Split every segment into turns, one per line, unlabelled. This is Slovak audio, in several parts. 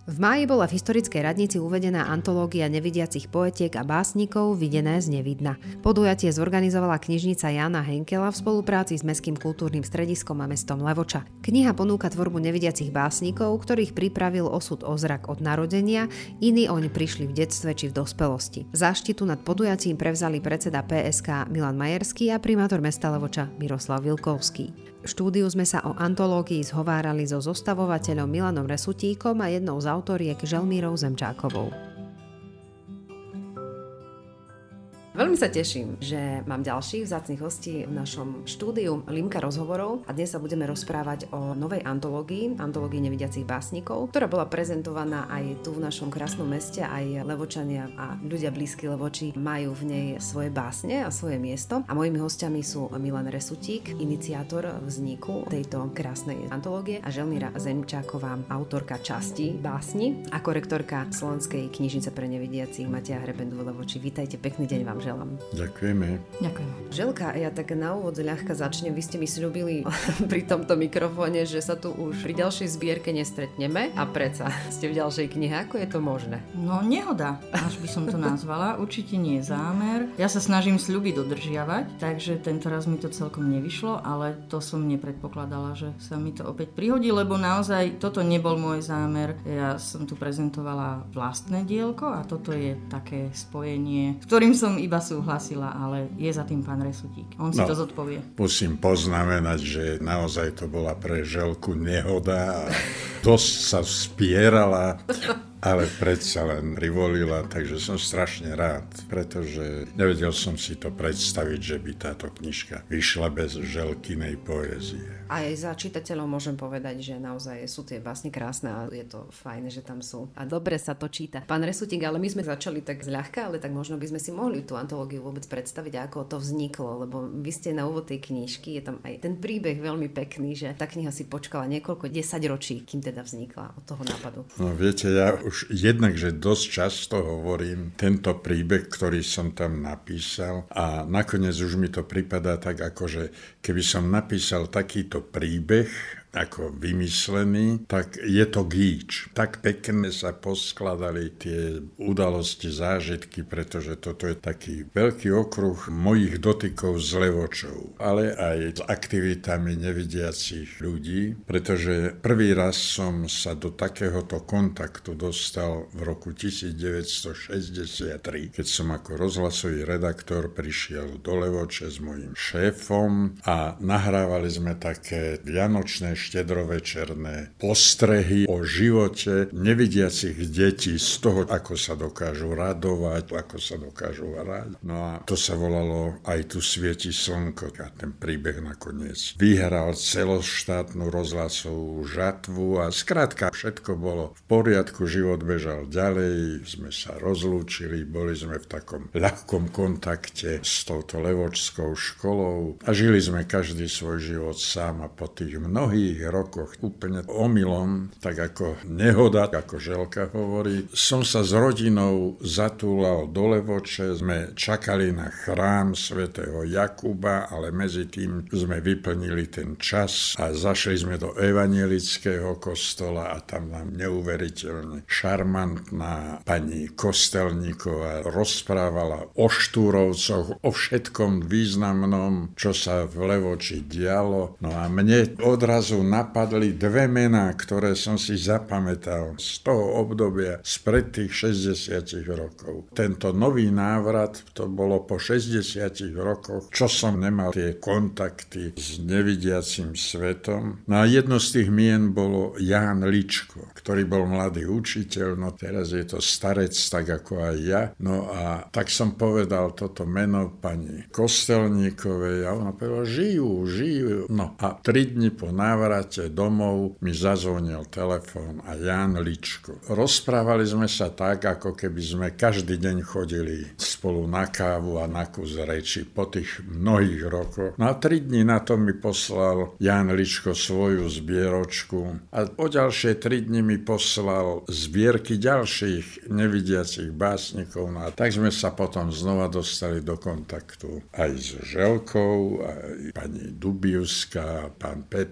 V máji bola v historickej radnici uvedená antológia nevidiacich poetiek a básnikov Videné z nevidna. Podujatie zorganizovala knižnica Jána Henkela v spolupráci s Mestským kultúrnym strediskom a mestom Levoča. Kniha ponúka tvorbu nevidiacich básnikov, ktorých pripravil osud o zrak od narodenia, iní oň prišli v detstve či v dospelosti. Záštitu nad podujatím prevzali predseda PSK Milan Majerský a primátor mesta Levoča Miroslav Vilkovský. V štúdiu sme sa o antológii zhovárali so zostavovateľom Milanom Resutíkom a jednou z autoriek Želmírou Zemčákovou. Veľmi sa teším, že mám ďalších vzácnych hostí v našom štúdiu Límka rozhovorov a dnes sa budeme rozprávať o novej antológii nevidiacich básnikov, ktorá bola prezentovaná aj tu v našom krásnom meste, aj Levočania a ľudia blízky Levoči majú v nej svoje básne a svoje miesto. A mojimi hostiami sú Milan Resutík, iniciátor vzniku tejto krásnej antológie, a Želmíra Zemčáková, autorka časti básni a korektorka Slovenskej knižnice pre nevidiacich Mateja Hrebendu v Levoči. Vítajte, pekný deň vám želám.
Ďakujeme.
Ďakujem. Želka, ja tak na úvod ľahka začnem. Vy ste mi sľúbili pri tomto mikrofóne, že sa tu už pri ďalšej zbierke nestretneme a predsa ste v ďalšej knihe. Ako je to možné?
No nehoda, až by som to nazvala. Určite nie je zámer. Ja sa snažím sľuby dodržiavať, takže tento raz mi to celkom nevyšlo, ale to som nepredpokladala, že sa mi to opäť prihodí, lebo naozaj toto nebol môj zámer. Ja som tu prezentovala vlastné dielko a toto je také spojenie, s ktorým som iba súhlasila, ale je za tým pán Resutík. On si to zodpovie.
Musím poznamenať, že naozaj to bola pre Želku nehoda a dosť sa spierala, ale predsa len privolila, takže som strašne rád, pretože nevedel som si to predstaviť, že by táto knižka vyšla bez Želkinej poézie.
Aj za čitateľov môžem povedať, že naozaj sú tie básne krásne a je to fajn, že tam sú. A dobre sa to číta. Pán Resutík, ale my sme začali tak zľahka, ale tak možno by sme si mohli tú antológiu vôbec predstaviť, ako to vzniklo, lebo vy ste na úvod tej knižky, je tam aj ten príbeh veľmi pekný, že tá kniha si počkala niekoľko 10 ročí, kým teda vznikla od toho nápadu.
No viete, ja už jednak, že dosť často hovorím tento príbeh, ktorý som tam napísal, a nakoniec už mi to pripadá tak, ako že keby som napísal takýto príbeh ako vymyslený, tak je to gíč. Tak pekne sa poskladali tie udalosti, zážitky, pretože toto je taký veľký okruh mojich dotykov s Levočou, ale aj s aktivitami nevidiacich ľudí, pretože prvý raz som sa do takéhoto kontaktu dostal v roku 1963, keď som ako rozhlasový redaktor prišiel do Levoče s mojím šéfom a nahrávali sme také vianočné štedrovečerné postrehy o živote nevidiacich detí, z toho, ako sa dokážu radovať, ako sa dokážu hrať. No a to sa volalo Aj tu svieti slnko. A ten príbeh nakoniec vyhral celoštátnu rozhlasovú žatvu a skrátka všetko bolo v poriadku, život bežal ďalej, sme sa rozlúčili, boli sme v takom ľahkom kontakte s touto levočskou školou a žili sme každý svoj život sám, a po tých mnohých rokoch úplne omylom, tak ako nehoda, ako Želka hovorí, som sa s rodinou zatúlal do Levoče, sme čakali na chrám svätého Jakuba, ale medzi tým sme vyplnili ten čas a zašli sme do evanjelického kostola a tam nám neuveriteľne šarmantná pani Kostelníková rozprávala o Štúrovcoch, o všetkom významnom, čo sa v Levoči dialo. No a mne odrazu napadli dve mená, ktoré som si zapamätal z toho obdobia spred tých 60 rokov. Tento nový návrat, to bolo po 60 rokoch, čo som nemal tie kontakty s nevidiacim svetom. No a jedno z tých mien bolo Ján Ličko, ktorý bol mladý učiteľ, no teraz je to starec, tak ako aj ja. No a tak som povedal toto meno pani Kostelníkovej a ona povedala, žijú. No a 3 dni po návrate domov mi zazvonil telefón a Ján Ličko. Rozprávali sme sa tak, ako keby sme každý deň chodili spolu na kávu a na kus reči po tých mnohých rokoch. No a 3 dni na to mi poslal Ján Ličko svoju zbieročku a o ďalšie 3 dni mi poslal zbierky ďalších nevidiacich básnikov. No a tak sme sa potom znova dostali do kontaktu aj s Želkou, aj pani Dubiuska, pán Petrík,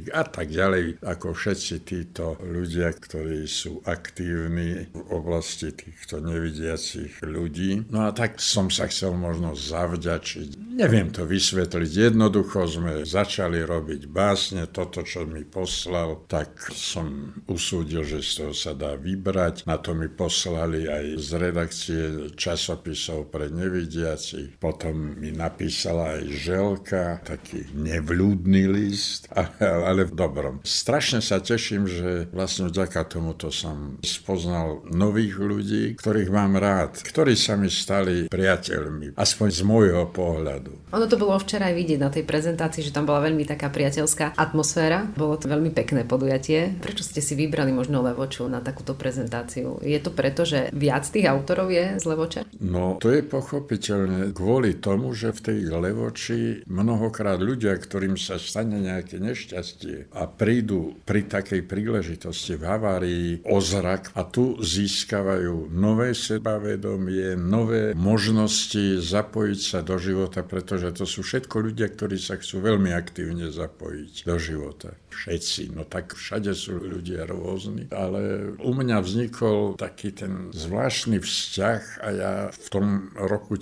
Šuplík a tak ďalej, ako všetci títo ľudia, ktorí sú aktívni v oblasti týchto nevidiacich ľudí. No a tak som sa chcel možno zavďačiť. Neviem to vysvetliť. Jednoducho sme začali robiť básne. Toto, čo mi poslal, tak som usúdil, že z toho sa dá vybrať. Na to mi poslali aj z redakcie časopisov pre nevidiacich. Potom mi napísala aj Želka, taký nevľúdny list, ale v dobrom. Strašne sa teším, že vlastne vďaka tomuto som spoznal nových ľudí, ktorých mám rád, ktorí sa mi stali priateľmi, aspoň z môjho pohľadu.
Ono to bolo včera aj vidieť na tej prezentácii, že tam bola veľmi taká priateľská atmosféra. Bolo to veľmi pekné podujatie. Prečo ste si vybrali možno Levoču na takúto prezentáciu? Je to preto, že viac tých autorov je z Levoče?
No, to je pochopiteľne kvôli tomu, že v tej Levoči mnohokrát ľudia, ktorým sa stane nejaké nešťastie a prídu pri takej príležitosti v havárii o zrak a tu získavajú nové sebavedomie, nové možnosti zapojiť sa do života, pretože to sú všetko ľudia, ktorí sa chcú veľmi aktívne zapojiť do života. Všetci, no tak všade sú ľudia rôzni, ale u mňa vznikol taký ten zvláštny vzťah a ja v tom roku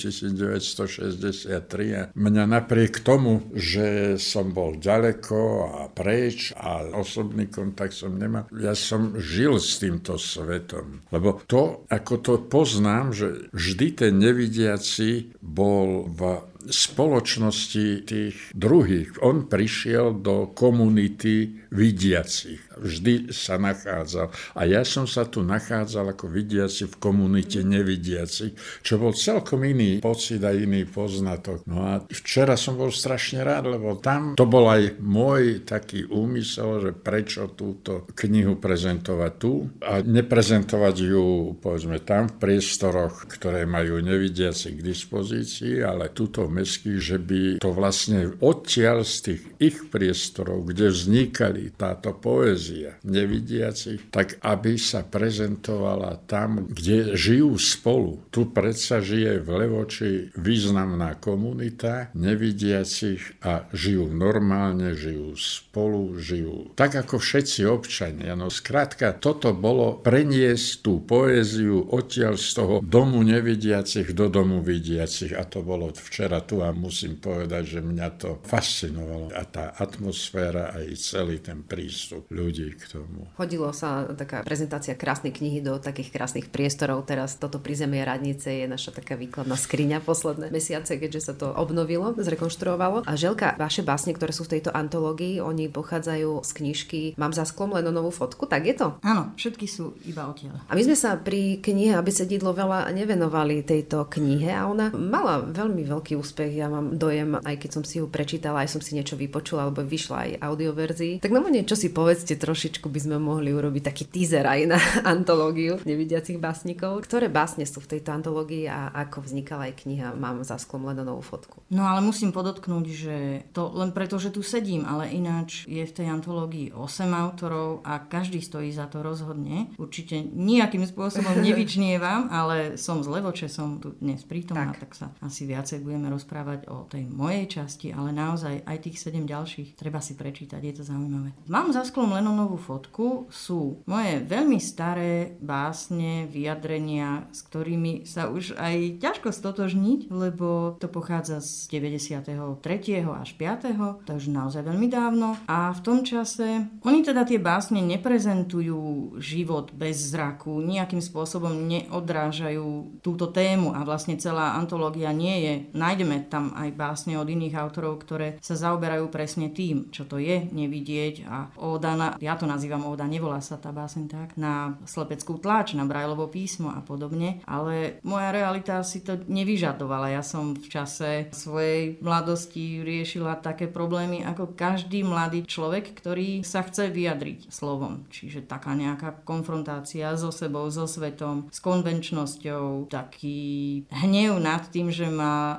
1963 a mňa napriek tomu, že som bol ďaleko a preč a osobný kontakt som nemal, ja som žil s týmto svetom, lebo to, ako to poznám, že vždy ten nevidiaci bol v spoločnosti tých druhých. On prišiel do komunity vidiacich. Vždy sa nachádzal. A ja som sa tu nachádzal ako vidiaci v komunite nevidiacich, čo bol celkom iný pocit a iný poznatok. No a včera som bol strašne rád, lebo tam to bol aj môj taký úmysel, že prečo túto knihu prezentovať tu a neprezentovať ju, povedzme, tam v priestoroch, ktoré majú nevidiaci k dispozícii, ale tuto mestských, že by to vlastne odtiaľ z tých ich priestorov, kde vznikali táto poézia nevidiacich, tak aby sa prezentovala tam, kde žijú spolu. Tu predsa žije v Levoči významná komunita nevidiacich a žijú normálne, žijú spolu, žijú tak ako všetci občania. No skrátka, toto bolo preniesť tú poéziu odtiaľ z toho domu nevidiacich do domu vidiacich a to bolo včera tu a musím povedať, že mňa to fascinovalo a tá atmosféra aj celý ten prístup ľudí k tomu.
Hodilo sa taká prezentácia krásnej knihy do takých krásnych priestorov. Teraz toto prízemie radnice je naša taká výkladná skriňa posledné mesiace, keďže sa to obnovilo, zrekonštruovalo. A Želka, vaše básne, ktoré sú v tejto antológii, oni pochádzajú z knižky Mám za sklom len novú fotku, tak je to?
Áno, všetky sú iba odtiaľ.
A my sme sa pri knihe Abecedidlo veľa nevenovali tejto knihe a ona mala veľmi veľký úspech. Ja mám dojem, aj keď som si ju prečítala, aj som si niečo vypočula, alebo vyšla aj audioverzii. Tak nám niečo si povedzte, trošičku by sme mohli urobiť taký teaser aj na antológiu nevidiacich básnikov. Ktoré básne sú v tejto antológii a ako vznikala aj kniha Mám za sklom len novú fotku?
No ale musím podotknúť, že to len preto, že tu sedím, ale ináč je v tej antológii 8 autorov a každý stojí za to rozhodne. Určite nejakým spôsobom nevyčnievam, ale som z Levoče, som tu dnes prítomná, tak sa asi viacej budeme rozprávať o tej mojej časti, ale naozaj aj tých 7 ďalších treba si prečítať, je to zaujímavé. Mám za sklom len novú fotku, sú moje veľmi staré básne, vyjadrenia, s ktorými sa už aj ťažko stotožniť, lebo to pochádza z 93. až 5. takže naozaj veľmi dávno. A v tom čase, oni teda tie básne neprezentujú život bez zraku, nejakým spôsobom neodrážajú túto tému a vlastne celá antológia nie je. Nájdeme tam aj básne od iných autorov, ktoré sa zaoberajú presne tým, čo to je nevidieť a óda na, ja to nazývam óda, nevolá sa tá báseň tak, na slepeckú tlač, na Braillovo písmo a podobne, ale moja realita si to nevyžadovala. Ja som v čase svojej mladosti riešila také problémy ako každý mladý človek, ktorý sa chce vyjadriť slovom. Čiže taká nejaká konfrontácia so sebou, so svetom, s konvenčnosťou, taký hnev nad tým, že ma ľahko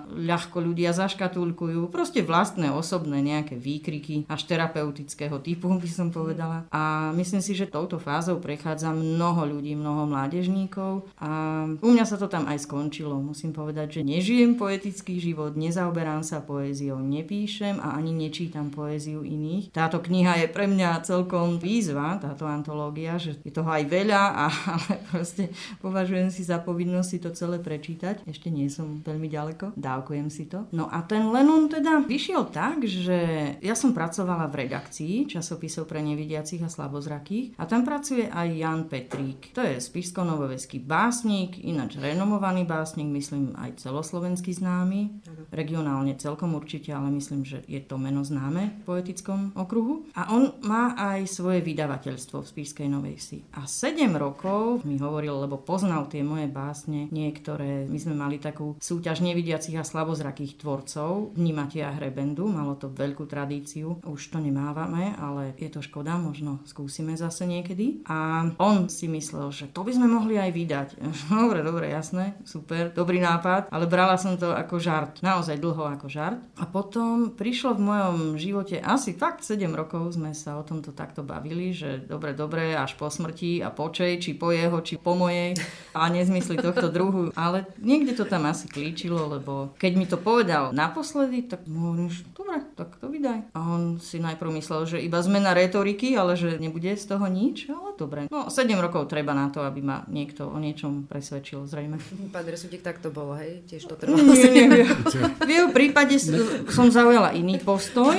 ľahko ľudia zaškatulkujú, proste vlastné osobné nejaké výkriky, až terapeutického typu by som povedala. A myslím si, že touto fázou prechádza mnoho ľudí, mnoho mládežníkov a u mňa sa to tam aj skončilo. Musím povedať, že nežijem poetický život, nezaoberám sa poéziou, nepíšem a ani nečítam poéziu iných. Táto kniha je pre mňa celkom výzva, táto antológia, že je toho aj veľa, ale proste považujem si za povinnosť si to celé prečítať. Ešte nie som veľmi ďaleko, dávkujem si to. No a ten Lenon teda vyšiel tak, že ja som pracovala v redakcii časopisov pre nevidiacich a slabozrakých a tam pracuje aj Jan Petrík. To je spišsko-novovedský básnik, ináč renomovaný básnik, myslím aj celoslovenský známy, regionálne celkom určite, ale myslím, že je to meno známe v poetickom okruhu. A on má aj svoje vydavateľstvo v Spišskej Novej Vsi. A 7 rokov mi hovoril, lebo poznal tie moje básne, niektoré, my sme mali takú súťaž nevidiacich a slabozrakých tvorcov, Vnímatia Hrebendu, malo to veľkú tradíciu, už to nemávame, ale je to škoda, možno skúsime zase niekedy. A on si myslel, že to by sme mohli aj vydať. Dobre, jasné, super, dobrý nápad, ale brala som to ako žart, naozaj dlho ako žart. A potom prišlo v mojom živote asi fakt 7 rokov sme sa o tomto takto bavili, že dobre, až po smrti a počej, či po jeho, či po mojej a nezmysli tohto druhu. Ale niekde to tam asi klíčilo, lebo keď mi to povedal naposledy, tak mu hovorím, že dobre, tak to vydaj. A on si najprv myslel, že iba zmena retoriky, ale že nebude z toho nič, ale dobre. No 7 rokov treba na to, aby ma niekto o niečom presvedčil, zrejme.
Pán Resutík, tak to bolo, hej? Tiež to trvalo.
Nie. V jeho prípade som zaujala iný postoj.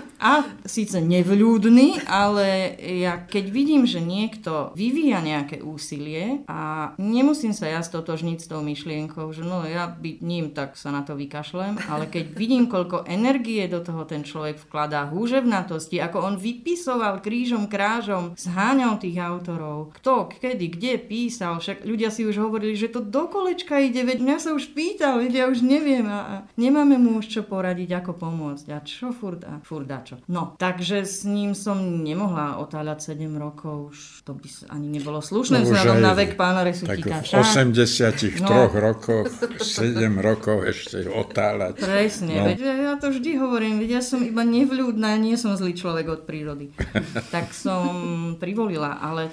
A síce nevľúdny, ale ja keď vidím, že niekto vyvíja nejaké úsilie a nemusím sa ja stotožniť s tou myšlienkou, že no ja byť ním, tak sa na to vykašlem, ale keď vidím, koľko energie do toho ten človek vkladá, húževnatosti, ako on vypisoval krížom krážom, zháňal tých autorov, kto, kedy, kde písal, však ľudia si už hovorili, že to do kolečka ide, veď mňa sa už pýtal, veď ja už neviem a nemáme mu už čo poradiť, ako pomôcť a čo furt dačo. No, takže s ním som nemohla otáľať 7 rokov, už to by ani nebolo slušné vzhľadom na vek pána Resutíka.
Tak v 83 rokoch 7 rokov ešte otáľať.
Presne, veď ja to vždy hovorím, veď ja som iba nevľúdna, nie som zlý človek od prírody. Tak som privolila, ale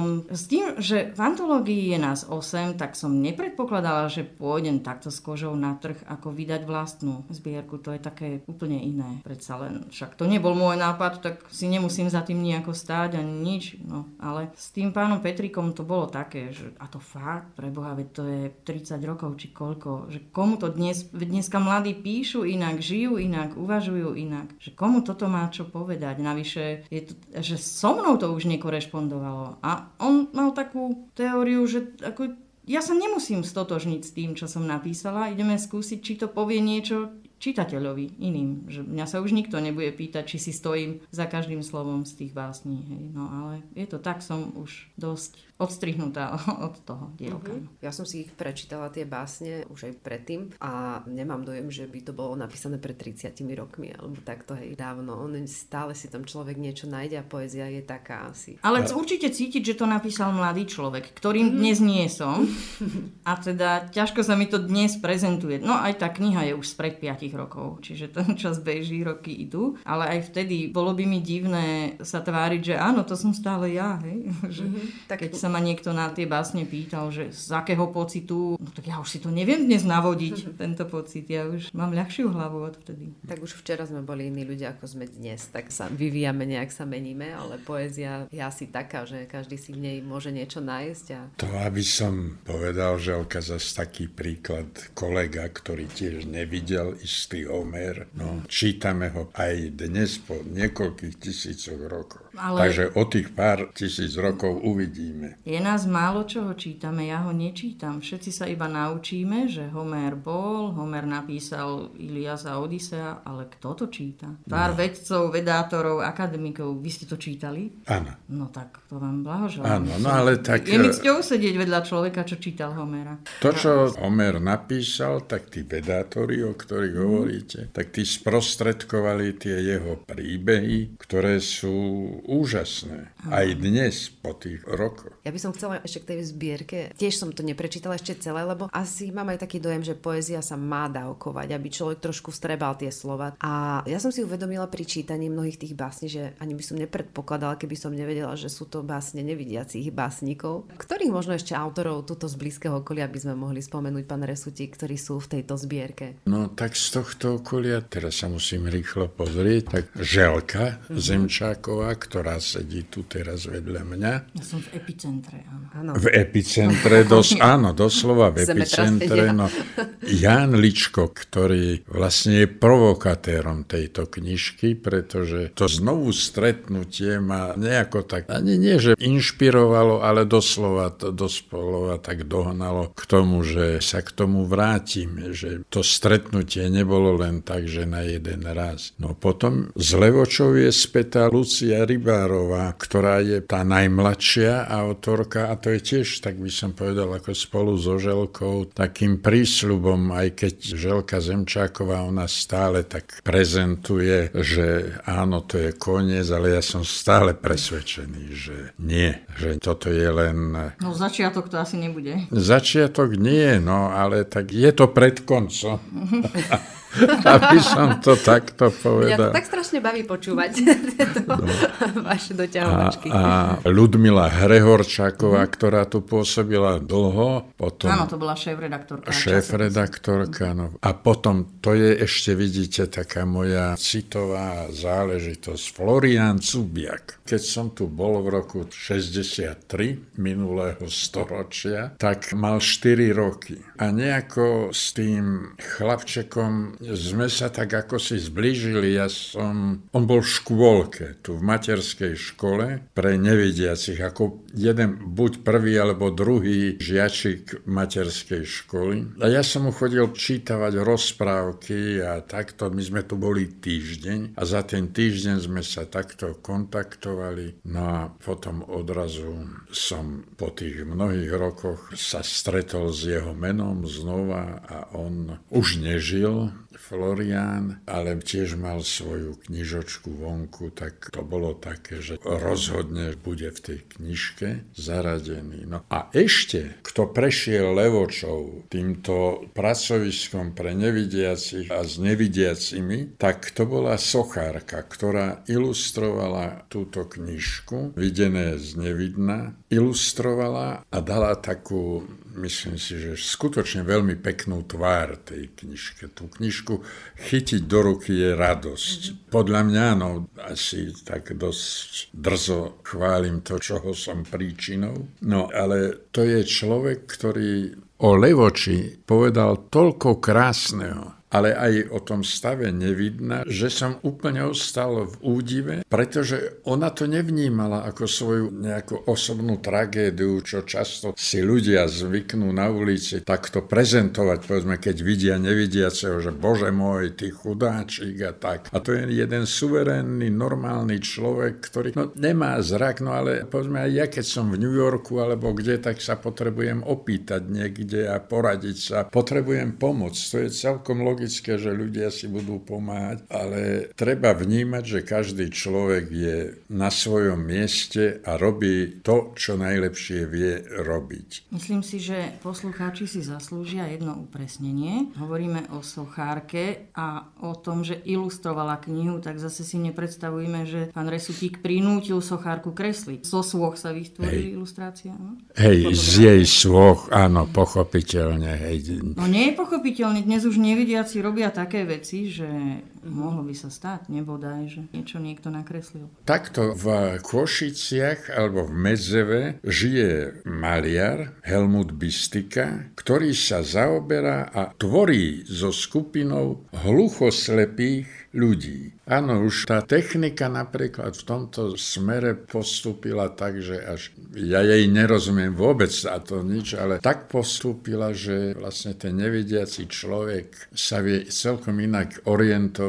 s tým, že v antológii je nás 8, tak som nepredpokladala, že pôjdem takto s kožou na trh, ako vydať vlastnú zbierku. To je také úplne iné. Predsa len však to nebol môj nápad, tak si nemusím za tým nejako stáť ani nič. No, ale s tým pánom Petríkom to bolo také, že a to fakt, preboha, veď to je 30 rokov či koľko, že komu to dneska mladí píšu inak, žijú inak, uvažujú inak, že komu toto má čo povedať. Navyše, je to, že so mnou to už nekorešpondovalo. A on mal takú teóriu, že ako, ja sa nemusím stotožniť s tým, čo som napísala, ideme skúsiť, či to povie niečo čitateľovi iným, že mňa sa už nikto nebude pýtať, či si stojím za každým slovom z tých básní, hej. No ale je to tak, som už dosť odstrihnutá od toho dielka.
Ja som si ich prečítala tie básne už aj predtým a nemám dojem, že by to bolo napísané pred 30 rokmi alebo takto, hej, dávno. Stále si tam človek niečo nájde a poézia je taká asi.
Ale určite cítiť, že to napísal mladý človek, ktorým dnes nie som a teda ťažko sa mi to dnes prezentuje. No aj tá kniha je už spred 5 rokov, čiže ten čas beží, roky idú, ale aj vtedy bolo by mi divné sa tváriť, že áno, to som stále ja, hej. Keď sa ma niekto na tie básne pýtal, že z akého pocitu, no tak ja už si to neviem dnes navodiť, tento pocit, ja už mám ľahšiu hlavu odvtedy.
Tak už včera sme boli iní ľudia, ako sme dnes, tak sa vyvíjame, nejak sa meníme, ale poézia je asi taká, že každý si v nej môže niečo nájsť.
To, aby som povedal, že zase taký príklad kolega, ktorý tiež nevidel istý Homer, no čítame ho aj dnes po niekoľkých tisícoch rokov. Takže o tých pár tisíc rokov uvidíme.
Je nás málo čoho čítame, ja ho nečítam. Všetci sa iba naučíme, že Homer bol, Homer napísal Ilias a Odysea, ale kto to číta? Pár vedcov, vedátorov, akademikov, vy ste to čítali?
Áno.
No tak to vám blahoželám.
Áno, no ale tak...
Je mi cťou sedieť vedľa človeka, čo čítal Homera.
To, čo Homer napísal, tak tí vedátori, o ktorých hovoríte, tak tí sprostredkovali tie jeho príbehy, ktoré sú úžasné. Aj dnes, po tých rokoch.
Ja by som chcela ešte k tej zbierke, tiež som to neprečítala ešte celé, lebo asi mám aj taký dojem, že poézia sa má dávkovať, aby človek trošku vstrebal tie slova. A ja som si uvedomila pri čítaní mnohých tých básní, že ani by som nepredpokladala, keby som nevedela, že sú to básne nevidiacich básnikov. Ktorých možno ešte autorov tuto z blízkeho okolia by sme mohli spomenúť, pán Resutík, ktorí sú v tejto zbierke?
No tak z tohto okolia, teraz sa musím rýchlo pozrieť, tak Želka Zemčáková, ktorá sedí tu teraz vedľa mňa.
Ja som v epicentre, áno.
V epicentre, áno, doslova v epicentre. No, Ján Ličko, ktorý vlastne je provokatérom tejto knižky, pretože to znovu stretnutie ma nejako tak, ani nie, že inšpirovalo, ale doslova tak dohnalo k tomu, že sa k tomu vrátim, že to stretnutie nebolo len tak, že na jeden raz. No potom z Levočov je spätá Lucia Rybárová, ktorá je tá najmladšia autorka a to je tiež, tak by som povedal, ako spolu so Želkou, takým prísľubom, aj keď Želka Zemčáková ona stále tak prezentuje, že áno, to je koniec, ale ja som stále presvedčený, že nie, že toto je len...
No začiatok to asi nebude.
Začiatok nie, no ale tak je to pred koncom. Aby som to takto povedal.
Mňa to tak strašne baví počúvať vaše doťahovačky.
A Ľudmila Hrehorčáková, ktorá tu pôsobila dlho. Potom
áno, to bola šéfredaktorka.
Šéfredaktorka, no. A potom, to je ešte, vidíte, taká moja citová záležitosť. Florián Cubiak. Keď som tu bol v roku 63 minulého storočia, tak mal 4 roky. A nejako s tým chlapčekom sme sa tak ako si zblížili. On bol v škôlke, tu v materskej škole pre nevidiacich, ako jeden buď prvý alebo druhý žiačik materskej školy. A ja som mu chodil čítavať rozprávky a takto, my sme tu boli týždeň a za ten týždeň sme sa takto kontaktovali. No a potom odrazu som po tých mnohých rokoch sa stretol s jeho menom znova a on už nežil, Florián, ale tiež mal svoju knižočku vonku, tak to bolo také, že rozhodne bude v tej knižke zaradený. No a ešte, kto prešiel Levočov týmto pracoviskom pre nevidiacich a s nevidiacimi, tak to bola sochárka, ktorá ilustrovala túto knižku, Videné z nevidna, ilustrovala a dala takú, myslím si, že skutočne veľmi peknú tvár tej knižke. Tú knižku chytiť do ruky je radosť. Podľa mňa, no, asi tak dosť drzo chválim to, čoho som príčinou. No, ale to je človek, ktorý o Levoči povedal toľko krásneho, ale aj o tom stave nevidna, že som úplne ostal v údive, pretože ona to nevnímala ako svoju nejakú osobnú tragédiu, čo často si ľudia zvyknú na ulici takto prezentovať, povedzme, keď vidia nevidiaceho, že bože môj, ty chudáčik a tak. A to je jeden suverénny, normálny človek, ktorý nemá zrak, no ale povedzme aj ja, keď som v New Yorku alebo kde, tak sa potrebujem opýtať niekde a poradiť sa. Potrebujem pomoc. To je celkom logické, že ľudia si budú pomáhať, ale treba vnímať, že každý človek je na svojom mieste a robí to, čo najlepšie vie robiť.
Myslím si, že poslucháči si zaslúžia jedno upresnenie. Hovoríme o sochárke a o tom, že ilustrovala knihu, tak zase si nepredstavujeme, že pán Resutík prinútil sochárku kresliť. Zo sôch sa vytvorili ilustrácia. No?
Hej, z jej sôch, áno, pochopiteľne. Hej.
No nie je pochopiteľne, dnes už nevidia robia také veci, že mohlo by sa stať, nebodaj, že niečo niekto nakreslil.
Takto v Košiciach alebo v Medzeve žije maliar Helmut Bistika, ktorý sa zaoberá a tvorí so skupinou hluchoslepých ľudí. Áno, už tá technika napríklad v tomto smere postúpila tak, že až ja jej nerozumiem vôbec a to nič, ale tak postúpila, že vlastne ten nevidiaci človek sa vie celkom inak orientovať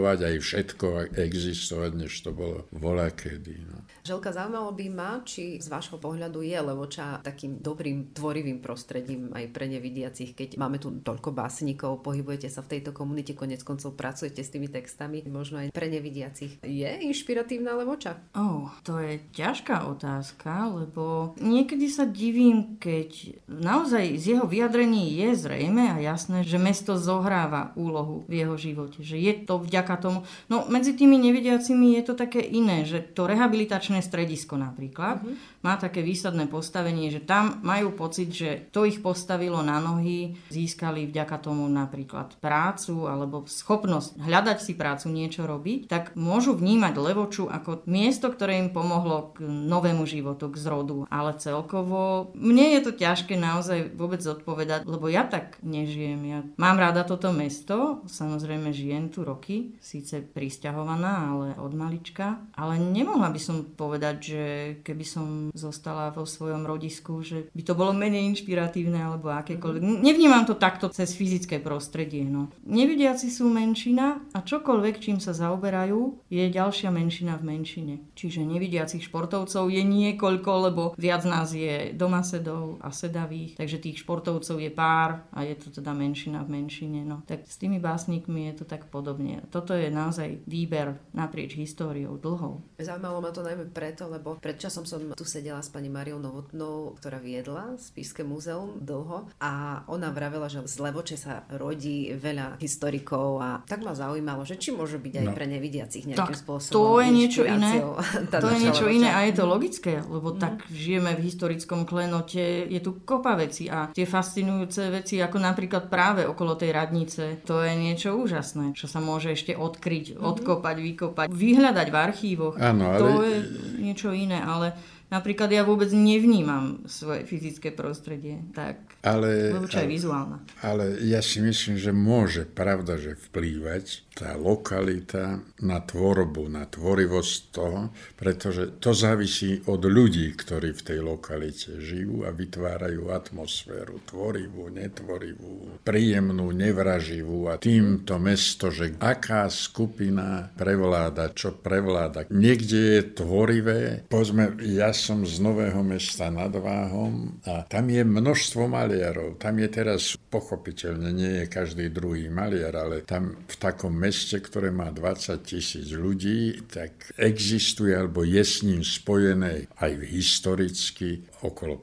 existovať, aj všetko existovať, než to bolo voľakedy. No.
Želka, zaujímalo by ma, či z vášho pohľadu je Levoča takým dobrým tvorivým prostredím aj pre nevidiacich, keď máme tu toľko básnikov, pohybujete sa v tejto komunite, konec koncov pracujete s tými textami, možno aj pre nevidiacich. Je inšpiratívna Levoča?
To je ťažká otázka, lebo niekedy sa divím, keď naozaj z jeho vyjadrení je zrejme a jasné, že mesto zohráva úlohu v jeho živote, že je to vďaka tomu. No medzi tými nevidiacimi je to také iné, že to rehabilitačné stredisko napríklad má také výsadné postavenie, že tam majú pocit, že to ich postavilo na nohy, získali vďaka tomu napríklad prácu alebo schopnosť hľadať si prácu, niečo robiť, tak môžu vnímať Levoču ako miesto, ktoré im pomohlo k novému životu, k zrodu. Ale celkovo mne je to ťažké naozaj vôbec odpovedať, lebo ja tak nežijem. Ja mám rada toto mesto, samozrejme žijem tu roky, síce prisťahovaná, ale od malička, ale nemohla by som povedať, že keby som zostala vo svojom rodisku, že by to bolo menej inšpiratívne alebo akékoľvek. Nevnímam to takto cez fyzické prostredie. No. Nevidiaci sú menšina a čokoľvek, čím sa zaoberajú, je ďalšia menšina v menšine. Čiže nevidiacich športovcov je niekoľko, lebo viac nás je domasedov a sedavých, takže tých športovcov je pár a je to teda menšina v menšine. No. Tak s tými básnikmi je to tak podobne. Toto je naozaj výber naprieč históriou dlhou.
Zaujímalo ma to najmä preto, lebo predčasom som tu sedela s pani Mariou Novotnou, ktorá viedla Spišské múzeum dlho a ona vravela, že z Levoče sa rodí veľa historikov a tak ma zaujímalo, že či môže byť aj pre nevidiacich nejakým spôsobom.
To je niečo iné. To je niečo iné a je to logické, lebo tak žijeme v historickom klenote, je tu kopa veci a tie fascinujúce veci, ako napríklad práve okolo tej radnice, to je niečo úžasné, čo sa môže ešte odkryť, odkopať, vykopať, vyhľadať v archívoch.
Áno, ale...
To je niečo iné, ale napríklad ja vôbec nevnímam svoje fyzické prostredie, tak Levoča je vizuálna.
Ale ja si myslím, že môže, pravda, že vplývať tá lokalita na tvorbu, na tvorivosť toho, pretože to závisí od ľudí, ktorí v tej lokalite žijú a vytvárajú atmosféru, tvorivú, netvorivú, príjemnú, nevraživú a týmto mesto, že aká skupina prevláda, čo prevláda. Niekde je tvorivé, povedzme, ja som z Nového Mesta nad Váhom a tam je množstvo maliarov. Tam je teraz, pochopiteľne, nie je každý druhý maliar, ale tam v takom meste, ktoré má 20 000 ľudí, tak existuje, alebo je s ním spojené aj historicky okolo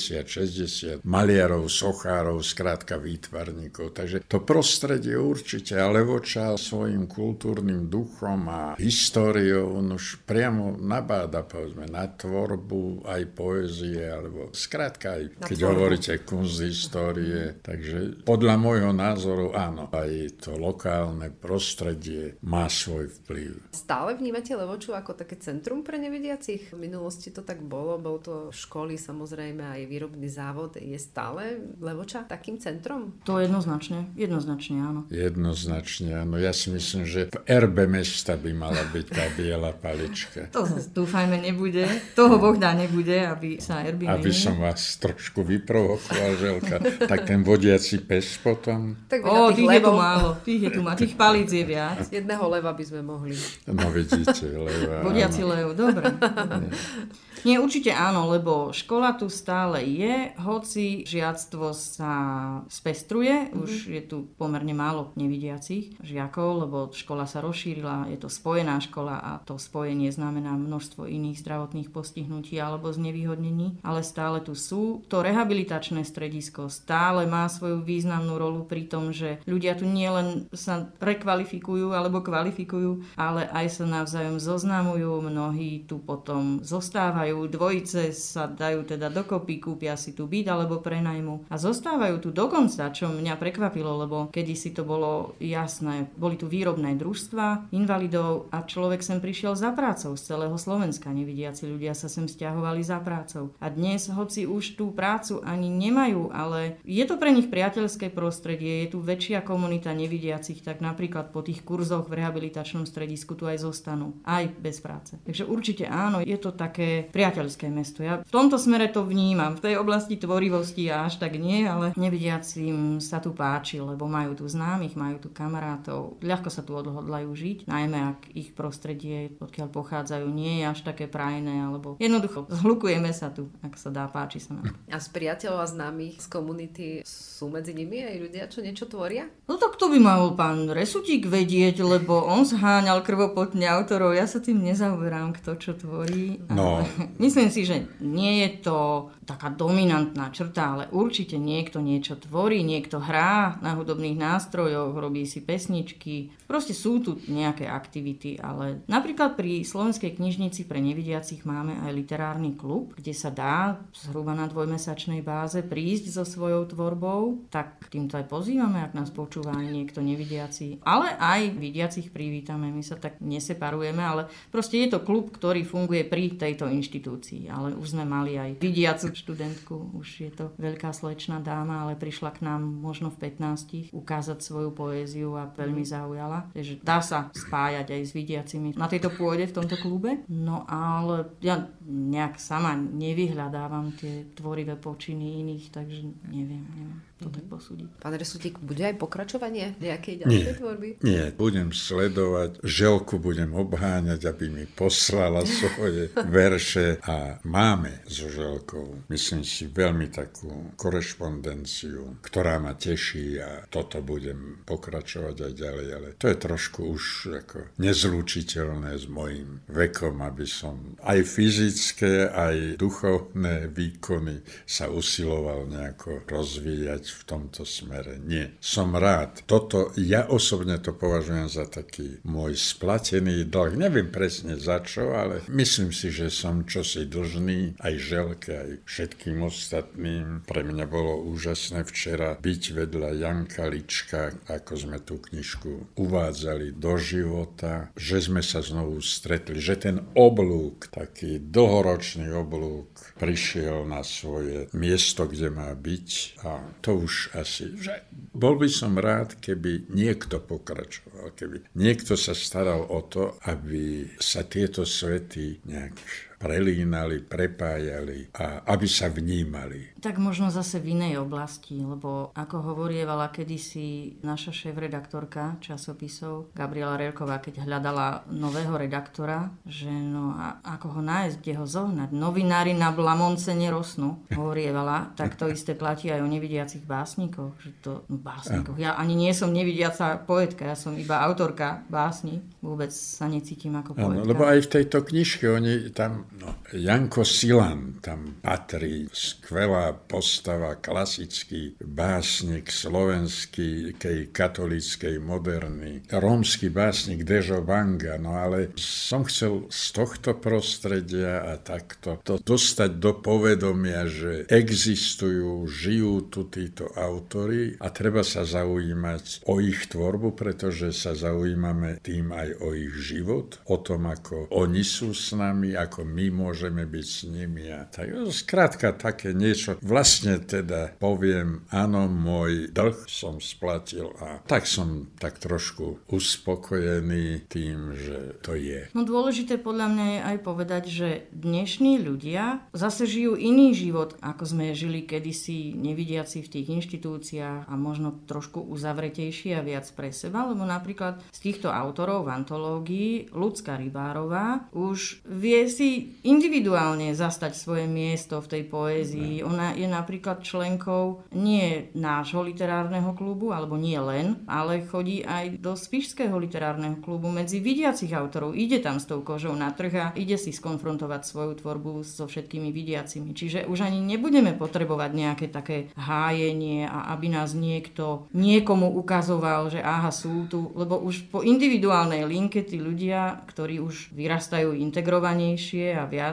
50-60 maliarov, sochárov, skrátka výtvarníkov. Takže to prostredie určite, ale Levoča svojim kultúrnym duchom a históriou už priamo nabáda, povedzme, na tvorbu aj poézie, alebo skrátka aj, keď hovoríte kunsthistórie. Takže podľa môjho názoru áno, aj to lokálne prostredie má svoj vplyv.
Stále vnímate Levoču ako také centrum pre nevidiacich? V minulosti to tak bolo to školy, samozrejme aj výrobný závod. Je stále Levoča takým centrom?
To jednoznačne áno.
Jednoznačne áno. Ja si myslím, že v erbe mesta by mala byť tá biela palička.
To dúfajme nebude. Toho Boh dá nebude, aby sa erby menili.
Aby som vás trošku vyprovokoval, Želka. Tak ten vodiaci pes potom?
Tak
tých je tu málo. Tých palíc je viac.
Jedného leva by sme mohli.
No vidíte, leva.
Vodiaci lev, dobre. Nie, určite áno, lebo škola tu stále je, hoci žiactvo sa spestruje, už je tu pomerne málo nevidiacich žiakov, lebo škola sa rozšírila, je to spojená škola a to spojenie znamená množstvo iných zdravotných postihnutí alebo znevýhodnení, ale stále tu sú. To rehabilitačné stredisko stále má svoju významnú rolu pri tom, že ľudia tu nielen sa rekvalifikujú alebo kvalifikujú, ale aj sa navzájom zoznamujú, mnohí tu potom zostávajú, dvojice sa dajú teda dokopy, kúpia si tu byt alebo prenajmu a zostávajú tu dokonca, čo mňa prekvapilo, lebo kedysi to bolo jasné, boli tu výrobné družstva invalidov a človek sem prišiel za prácou z celého Slovenska, nevidiaci ľudia sa sem sťahovali za prácou. A dnes, hoci už tú prácu ani nemajú, ale je to pre nich priateľské prostredie, je tu väčšia komunita nevidiacich, tak napríklad po tých kurzoch v rehabilitačnom stredisku tu aj zostanú, aj bez práce. Takže určite áno, je to také priateľské mesto. Ja v tomto smere to vnímam. V tej oblasti tvorivosti až tak nie, ale nevidiacim sa tu páči, lebo majú tu známych, majú tu kamarátov. Ľahko sa tu odhodlajú žiť, najmä ak ich prostredie, odkiaľ pochádzajú, nie je až také prajné, alebo jednoducho zhlukujeme sa tu, ak sa dá, páči sa nám.
A z priateľov a známych z komunity sú medzi nimi aj ľudia, čo niečo tvoria?
No tak to by mal pán Resutík vedieť, lebo on zháňal krvopotne autorov. Ja sa tým nezaoberám, kto čo tvorí.
No.
Myslím si, že nie je to taká dominantná črta, ale určite niekto niečo tvorí, niekto hrá na hudobných nástrojoch, robí si pesničky. Proste sú tu nejaké aktivity, ale napríklad pri Slovenskej knižnici pre nevidiacich máme aj literárny klub, kde sa dá zhruba na dvojmesačnej báze prísť so svojou tvorbou. Tak týmto aj pozývame, ak nás počúva aj niekto nevidiaci. Ale aj vidiacich privítame, my sa tak neseparujeme, ale proste je to klub, ktorý funguje pri tejto inštitúcii. Ale už sme mali aj vidiacu študentku, už je to veľká slečná dáma, ale prišla k nám možno v 15 ukázať svoju poéziu a veľmi zaujala. Takže dá sa spájať aj s vidiacimi na tejto pôde v tomto klube. No ale ja nejak sama nevyhľadávam tie tvorivé počiny iných, takže neviem to tak posúdiť.
Pán Resutík, bude aj pokračovanie nejakej ďalšej tvorby?
Nie, budem sledovať, Želku budem obháňať, aby mi poslala svoje verše a máme so Želkou, myslím si, veľmi takú korešpondenciu, ktorá ma teší a toto budem pokračovať aj ďalej, ale to je trošku už ako nezlúčiteľné s mojím vekom, aby som aj fyzické, aj duchovné výkony sa usiloval nejako rozvíjať v tomto smere. Nie. Som rád. Toto, ja osobne to považujem za taký môj splatený dlh. Neviem presne za čo, ale myslím si, že som čosi dlžný aj Želke, aj všetkým ostatným. Pre mňa bolo úžasné včera byť vedľa Janka Lička, ako sme tú knižku uvádzali do života, že sme sa znovu stretli, že ten oblúk, taký dlhoročný oblúk, prišiel na svoje miesto, kde má byť a to už asi, že bol by som rád, keby niekto pokračoval, keby niekto sa staral o to, aby sa tieto svety nejak prelínali, prepájali a aby sa vnímali.
Tak možno zase v inej oblasti, lebo ako hovorievala kedysi naša šéf-redaktorka časopisov Gabriela Rierková, keď hľadala nového redaktora, že no a ako ho nájsť, kde ho zohnať. Novinári na Blamonce nerosnú, hovorievala, tak to isté platí aj o nevidiacich básnikoch. Že to, básnikoch. Ja ani nie som nevidiaca poetka, ja som iba autorka básni. Vôbec sa necítim ako poetka.
Áno, lebo aj v tejto knižke oni tam Janko Silan tam patrí, skvelá postava, klasický básnik slovenský, katolíckej moderny, rómsky básnik Dežo Banga, no ale som chcel z tohto prostredia a takto to dostať do povedomia, že existujú, žijú tu títo autori a treba sa zaujímať o ich tvorbu, pretože sa zaujímame tým aj o ich život, o tom, ako oni sú s nami, ako my môžeme byť s nimi. A tak, skrátka také niečo. Vlastne teda poviem, áno, môj dlh som splatil a tak som tak trošku uspokojený tým, že to je.
No dôležité podľa mňa je aj povedať, že dnešní ľudia zase žijú iný život, ako sme žili kedysi nevidiaci v tých inštitúciách a možno trošku uzavretejší a viac pre seba, lebo napríklad z týchto autorov v antológii Ľudská Rybárová už vie si individuálne zastať svoje miesto v tej poézii. Ona je napríklad členkou nie nášho literárneho klubu, alebo nie len, ale chodí aj do Spišského literárneho klubu medzi vidiacich autorov. Ide tam s tou kožou na trh a ide si skonfrontovať svoju tvorbu so všetkými vidiacimi. Čiže už ani nebudeme potrebovať nejaké také hájenie a aby nás niekto niekomu ukazoval, že aha, sú tu, lebo už po individuálnej linke tí ľudia, ktorí už vyrastajú integrovanejšie a viac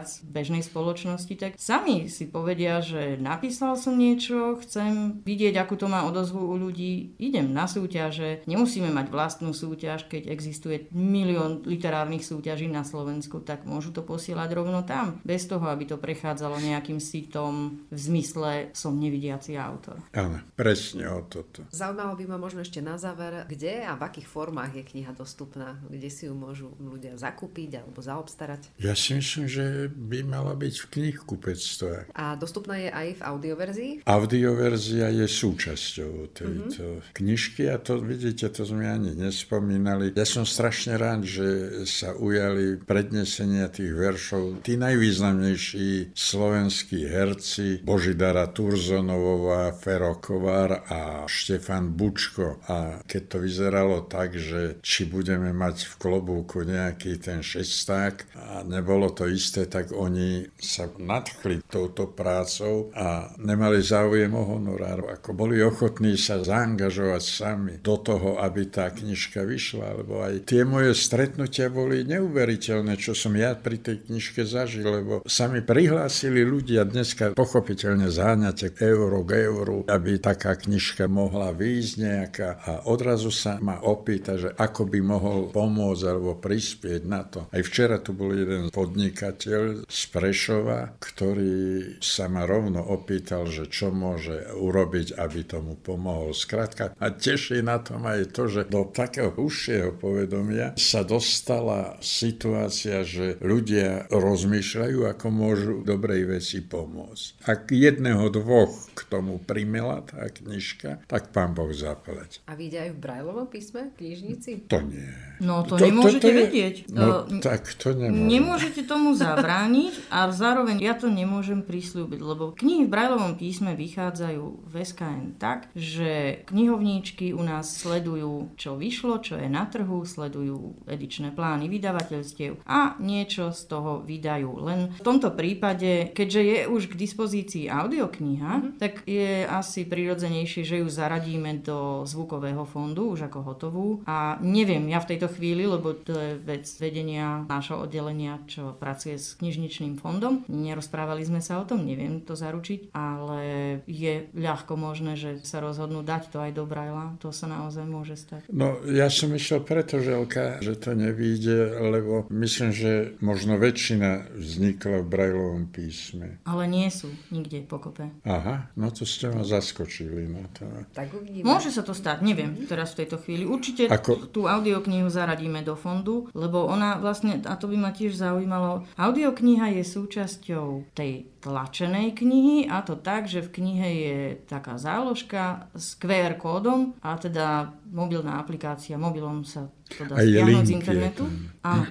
viac v bežnej spoločnosti, tak sami si povedia, že napísal som niečo, chcem vidieť, akú to má odozvu u ľudí, idem na súťaže, nemusíme mať vlastnú súťaž, keď existuje milión literárnych súťaží na Slovensku, tak môžu to posielať rovno tam, bez toho, aby to prechádzalo nejakým sitom v zmysle som nevidiaci autor.
Áno, presne o toto.
Zaujímalo by ma možno ešte na záver, kde a v akých formách je kniha dostupná, kde si ju môžu ľudia zakúpiť alebo zaobstarať?
Ja si myslím, že by mala byť v knihkupectvách.
A dostupná je aj v audioverzii?
Audioverzia je súčasťou tejto knižky a to, vidíte, to sme ani nespomínali. Ja som strašne rád, že sa ujali prednesenia tých veršov tí najvýznamnejší slovenskí herci Božidara Turzonovová, Fero Kovar a Štefan Bučko. A keď to vyzeralo tak, že či budeme mať v klobúku nejaký ten šesták a nebolo to isté, tak oni sa nadchli touto prácou a nemali záujem o honorár. Ako boli ochotní sa zaangažovať sami do toho, aby tá knižka vyšla, lebo aj tie moje stretnutia boli neuveriteľné, čo som ja pri tej knižke zažil, lebo sa mi prihlásili ľudia, dneska pochopiteľne záňate euro k euru, aby taká knižka mohla výjsť nejaká a odrazu sa ma opýta, že ako by mohol pomôcť alebo prispieť na to. Aj včera tu bol jeden podnikateľ z Prešova, ktorý sa ma rovno opýtal, že čo môže urobiť, aby tomu pomohol. Skrátka, a teší na tom aj to, že do takého užšieho povedomia sa dostala situácia, že ľudia rozmýšľajú, ako môžu dobrej veci pomôcť. Ak jedného, dvoch k tomu primela tá knižka, tak Pán Boh zaplať.
A vyjde aj v Braillovom písme, knižnici?
To nie.
No to nemôžete vedieť.
No tak to nemôžete.
Nemôžete tomu zabrániť a zároveň ja to nemôžem prisľúbiť, lebo knihy v Braillovom písme vychádzajú v SKN tak, že knihovníčky u nás sledujú, čo vyšlo, čo je na trhu, sledujú edičné plány vydavateľstiev a niečo z toho vydajú. Len v tomto prípade, keďže je už k dispozícii audiokniha, tak je asi prirodzenejšie, že ju zaradíme do zvukového fondu už ako hotovú. A neviem ja v tejto chvíli, lebo to je vec vedenia nášho oddelenia, čo pracuje s knižničným fondom. Nerozprávali sme sa o tom, neviem to zaručiť, ale je ľahko možné, že sa rozhodnú dať to aj do Brailla. To sa naozaj môže stať.
No, ja som išiel preto, Želka, že to nevyjde, lebo myslím, že možno väčšina vznikla v Braillovom písme.
Ale nie sú nikde pokope.
Aha, no to ste ma zaskočili na to.
Tak uvidíme.
Môže sa to stať, neviem teraz v tejto chvíli. Určite tú audioknihu zaradíme do fondu, lebo ona vlastne, a to by ma tiež zaujímalo, audiokniha je súčasťou tej tlačenej knihy a to tak, že v knihe je taká záložka s QR kódom a teda mobilná aplikácia, mobilom sa to dá stiahnuť z internetu. Áno,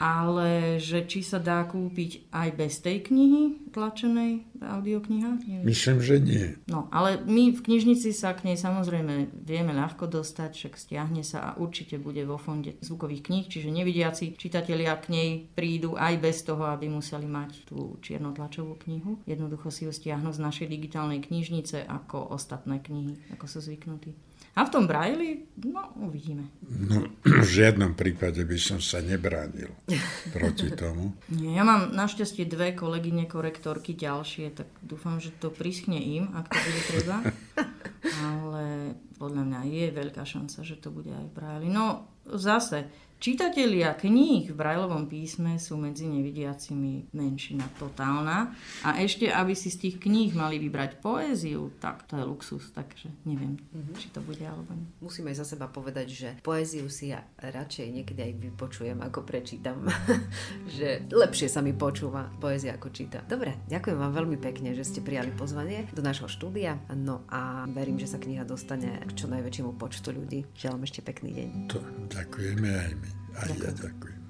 ale že či sa dá kúpiť aj bez tej knihy tlačenej audiokniha? Neviem.
Myslím, že nie.
No, ale my v knižnici sa k nej samozrejme vieme ľahko dostať, však stiahne sa a určite bude vo fonde zvukových kníh, čiže nevidiaci čitatelia k nej prídu aj bez toho, aby museli mať tú čiernotlačovú knihu. Jednoducho si ju stiahnu z našej digitálnej knižnice ako ostatné knihy, ako sú zvyknutí. A v tom Brailli, no uvidíme.
No, v žiadnom prípade by som sa nebránil proti tomu.
Nie, ja mám našťastie 2 kolegyne korektorky ďalšie, tak dúfam, že to prischne im, ak to bude treba. Ale podľa mňa je veľká šanca, že to bude aj v Brailli. No zase, čitatelia kníh v Braillovom písme sú medzi nevidiacimi menšina totálna a ešte, aby si z tých kníh mali vybrať poéziu, tak to je luxus, takže neviem, či to bude alebo nie.
Musím aj za seba povedať, že poéziu si ja radšej niekedy aj vypočujem, ako prečítam. Že lepšie sa mi počúva poézia ako číta. Dobre, ďakujem vám veľmi pekne, že ste prijali pozvanie do nášho štúdia. No a verím, že sa kniha dostane k čo najväčšiemu počtu ľudí. Želám ešte pekný deň.
To ďakujeme aj my. A ja ďakujem.